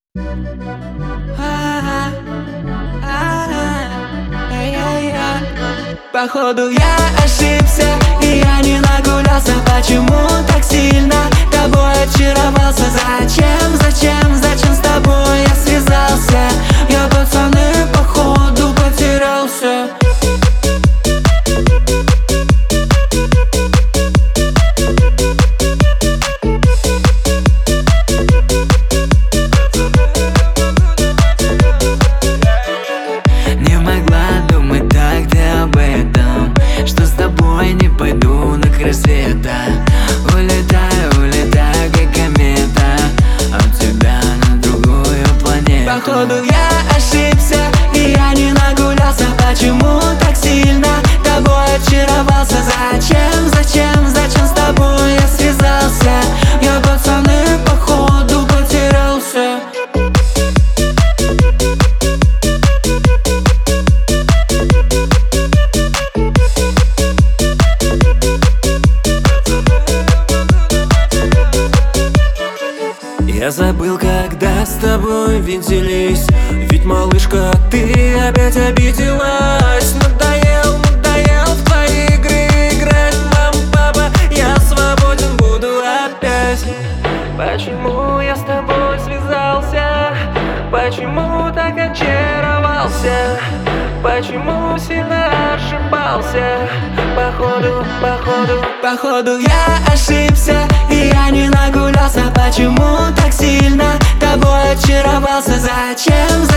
Походу я ошибся, и я не нагулялся. Почему так сильно тобой очаровался? Зачем с тобой я связался? Я, пацаны, походу потерялся. Не могла думать так ты об этом, что с тобой не пойду на край света. Улетаю, как комета, от тебя на другую планету. Походу я ошибся, и я не нагулялся. Почему так сильно тобой очаровался? Зачем с тобой я связался? Я, пацаны, походу потерялся. Я забыл, когда с тобой виделись. Ведь, малышка, ты опять обиделась. Надоел в твои игры играть. Мама, папа, я свободен буду опять. Почему я с тобой связался? Почему так очаровался? Почему сильно ошибался? Походу я ошибся, и я не нагулялся. Почему так сильно тобой очаровался? Зачем